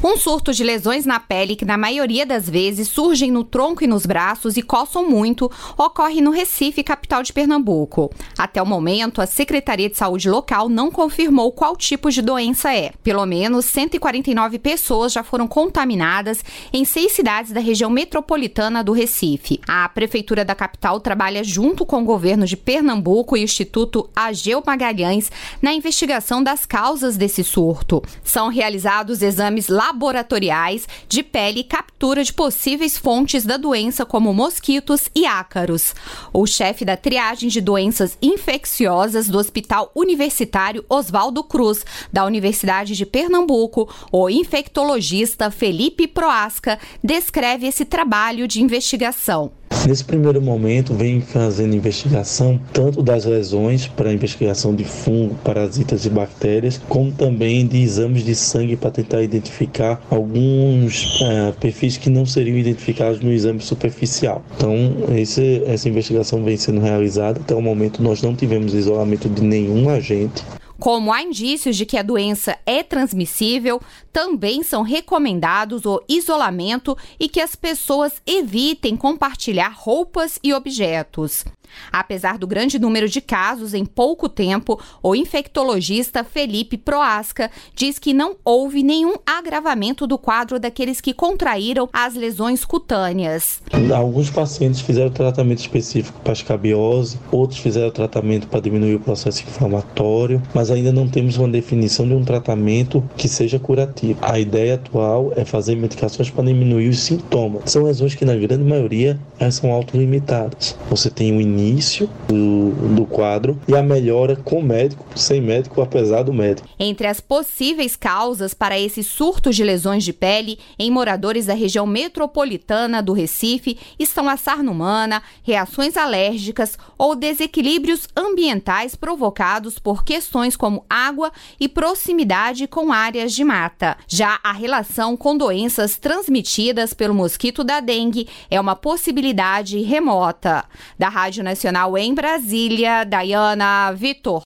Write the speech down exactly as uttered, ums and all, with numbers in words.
Um surto de lesões na pele que na maioria das vezes surgem no tronco e nos braços e coçam muito, ocorre no Recife, capital de Pernambuco. Até o momento, a Secretaria de Saúde local não confirmou qual tipo de doença é. Pelo menos cento e quarenta e nove pessoas já foram contaminadas em seis cidades da região metropolitana do Recife. A Prefeitura da capital trabalha junto com o governo de Pernambuco e o Instituto Ageu Magalhães na investigação das causas desse surto. São realizados exames laboratoriais de pele e captura de possíveis fontes da doença, como mosquitos e ácaros. O chefe da triagem de doenças infecciosas do Hospital Universitário Oswaldo Cruz, da Universidade de Pernambuco, o infectologista Felipe Proasca, descreve esse trabalho de investigação. Nesse primeiro momento, vem fazendo investigação tanto das lesões para investigação de fungo, parasitas e bactérias, como também de exames de sangue para tentar identificar alguns uh, perfis que não seriam identificados no exame superficial. Então, esse, essa investigação vem sendo realizada. Até o momento, nós não tivemos isolamento de nenhum agente. Como há indícios de que a doença é transmissível, também são recomendados o isolamento e que as pessoas evitem compartilhar roupas e objetos. Apesar do grande número de casos em pouco tempo, o infectologista Felipe Proasca diz que não houve nenhum agravamento do quadro daqueles que contraíram as lesões cutâneas. Alguns pacientes fizeram tratamento específico para escabiose, outros fizeram tratamento para diminuir o processo inflamatório, mas ainda não temos uma definição de um tratamento que seja curativo. A ideia atual é fazer medicações para diminuir os sintomas. São lesões que, na grande maioria, elas são autolimitadas. Você tem o início início do, do quadro e a melhora com médico, sem médico, apesar do médico. Entre as possíveis causas para esses surtos de lesões de pele em moradores da região metropolitana do Recife estão a sarna humana, reações alérgicas ou desequilíbrios ambientais provocados por questões como água e proximidade com áreas de mata. Já a relação com doenças transmitidas pelo mosquito da dengue é uma possibilidade remota. Da Rádio Nacional em Brasília, Dayana Vitor.